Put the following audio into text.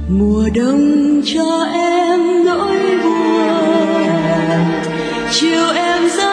mùa đông cho em nỗi buồn chiều em ra